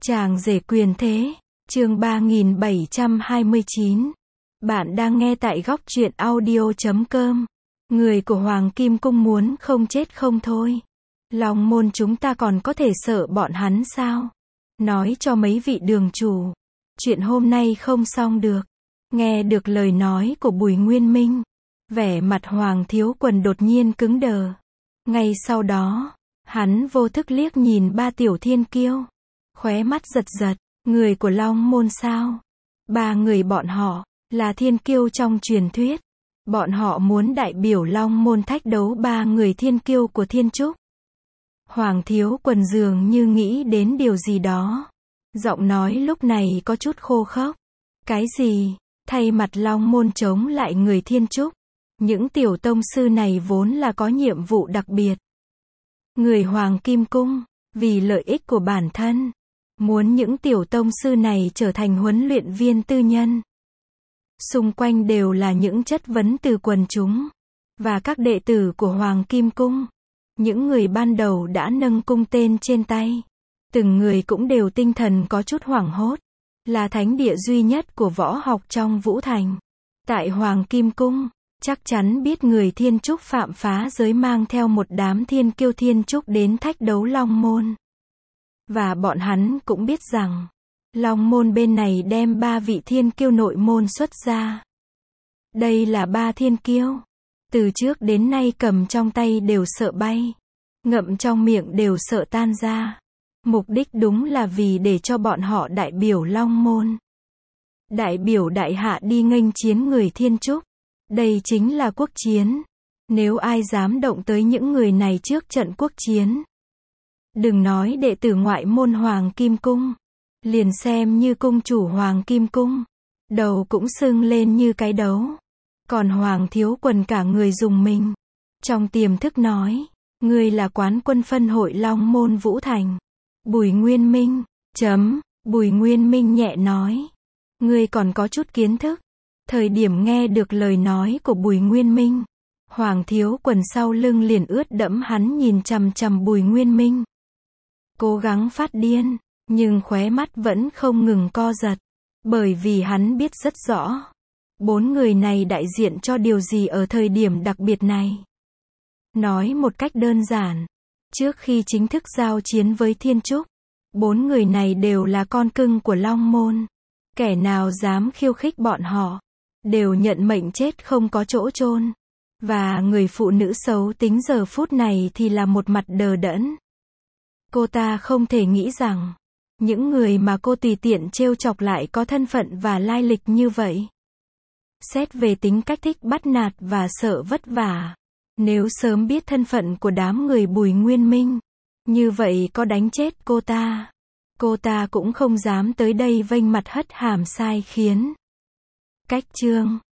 Chàng rể quyền thế, chương 3729. Bạn đang nghe tại góc truyện audio.com. Người của Hoàng Kim Cung muốn không chết không thôi. Long môn chúng ta còn có thể sợ bọn hắn sao? Nói cho mấy vị đường chủ. Chuyện hôm nay không xong được. Nghe được lời nói của Bùi Nguyên Minh. Vẻ mặt Hoàng Thiếu Quần đột nhiên cứng đờ. Ngay sau đó, hắn vô thức liếc nhìn ba tiểu thiên kiêu. Khóe mắt giật giật, người của Long môn sao? Ba người bọn họ, là thiên kiêu trong truyền thuyết. Bọn họ muốn đại biểu Long môn thách đấu ba người thiên kiêu của Thiên Trúc. Hoàng Thiếu Quần dường như nghĩ đến điều gì đó. Giọng nói lúc này có chút khô khốc. Cái gì? Thay mặt Long môn chống lại người Thiên Trúc. Những tiểu tông sư này vốn là có nhiệm vụ đặc biệt. Người Hoàng Kim Cung, vì lợi ích của bản thân, muốn những tiểu tông sư này trở thành huấn luyện viên tư nhân. Xung quanh đều là những chất vấn từ quần chúng, và các đệ tử của Hoàng Kim Cung. Những người ban đầu đã nâng cung tên trên tay. Từng người cũng đều tinh thần có chút hoảng hốt. Là thánh địa duy nhất của võ học trong Vũ Thành. Tại Hoàng Kim Cung, chắc chắn biết người Thiên Trúc phạm phá giới mang theo một đám thiên kiêu Thiên Trúc đến thách đấu Long môn. Và bọn hắn cũng biết rằng, Long môn bên này đem ba vị thiên kiêu nội môn xuất ra. Đây là ba thiên kiêu. Từ trước đến nay cầm trong tay đều sợ bay. Ngậm trong miệng đều sợ tan ra. Mục đích đúng là vì để cho bọn họ đại biểu Long môn. Đại biểu đại hạ đi nghênh chiến người Thiên Trúc. Đây chính là quốc chiến. Nếu ai dám động tới những người này trước trận quốc chiến. Đừng nói đệ tử ngoại môn Hoàng Kim Cung. Liền xem như cung chủ Hoàng Kim Cung. Đầu cũng sưng lên như cái đấu. Còn Hoàng Thiếu Quần cả người dùng mình. Trong tiềm thức nói. Ngươi là quán quân phân hội Long môn Vũ Thành. Bùi Nguyên Minh. Bùi Nguyên Minh nhẹ nói. Ngươi còn có chút kiến thức. Thời điểm nghe được lời nói của Bùi Nguyên Minh. Hoàng Thiếu Quần sau lưng liền ướt đẫm, hắn nhìn chằm chằm Bùi Nguyên Minh. Cố gắng phát điên, nhưng khóe mắt vẫn không ngừng co giật. Bởi vì hắn biết rất rõ. Bốn người này đại diện cho điều gì ở thời điểm đặc biệt này. Nói một cách đơn giản. Trước khi chính thức giao chiến với Thiên Trúc, bốn người này đều là con cưng của Long môn. Kẻ nào dám khiêu khích bọn họ, đều nhận mệnh chết không có chỗ chôn. Và người phụ nữ xấu tính giờ phút này thì là một mặt đờ đẫn. Cô ta không thể nghĩ rằng, những người mà cô tùy tiện trêu chọc lại có thân phận và lai lịch như vậy. Xét về tính cách thích bắt nạt và sợ vất vả. Nếu sớm biết thân phận của đám người Bùi Nguyên Minh, như vậy có đánh chết cô ta cũng không dám tới đây vênh mặt hất hàm sai khiến. Cách chương